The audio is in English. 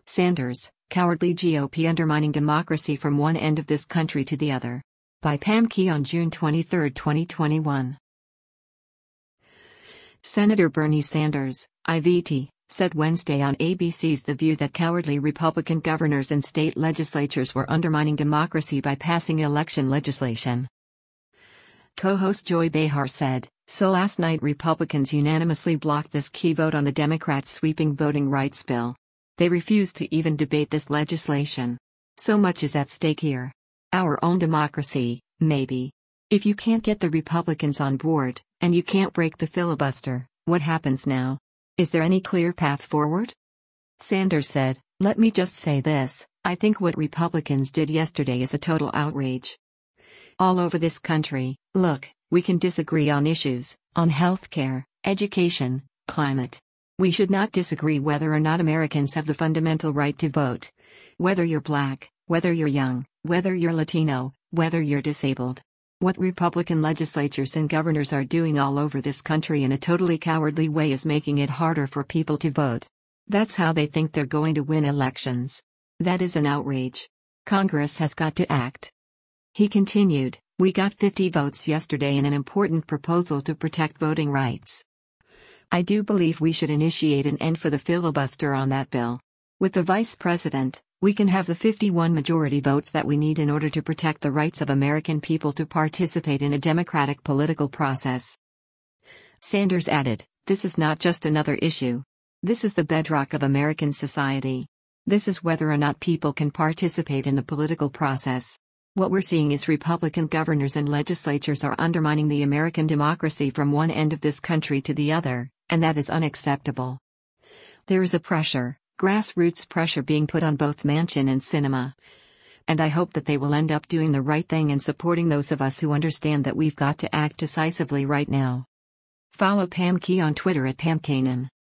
Sanders, Cowardly GOP Undermining Democracy from One End of This Country to the Other. By Pam Key on June 23, 2021. Senator Bernie Sanders, IVT, said Wednesday on ABC's The View that cowardly Republican governors and state legislatures were undermining democracy by passing election legislation. Co-host Joy Behar said, "So last night Republicans unanimously blocked this key vote on the Democrats' sweeping voting rights bill. They refused to even debate this legislation. So much is at stake here. Our own democracy, maybe. If you can't get the Republicans on board, and you can't break the filibuster, what happens now? Is there any clear path forward?" Sanders said, "Let me just say this, I think what Republicans did yesterday is a total outrage. All over this country, look, we can disagree on issues, on healthcare, education, climate. We should not disagree whether or not Americans have the fundamental right to vote. Whether you're black, whether you're young, whether you're Latino, whether you're disabled. What Republican legislatures and governors are doing all over this country in a totally cowardly way is making it harder for people to vote. That's how they think they're going to win elections. That is an outrage. Congress has got to act." He continued, "We got 50 votes yesterday in an important proposal to protect voting rights. I do believe we should initiate an end for the filibuster on that bill. With the vice president, we can have the 51 majority votes that we need in order to protect the rights of American people to participate in a democratic political process." Sanders added, "This is not just another issue. This is the bedrock of American society. This is whether or not people can participate in the political process. What we're seeing is Republican governors and legislatures are undermining the American democracy from one end of this country to the other, and that is unacceptable. There is a pressure, grassroots pressure being put on both Manchin and Sinema. And I hope that they will end up doing the right thing and supporting those of us who understand that we've got to act decisively right now." Follow Pam Key on Twitter at PamKanan.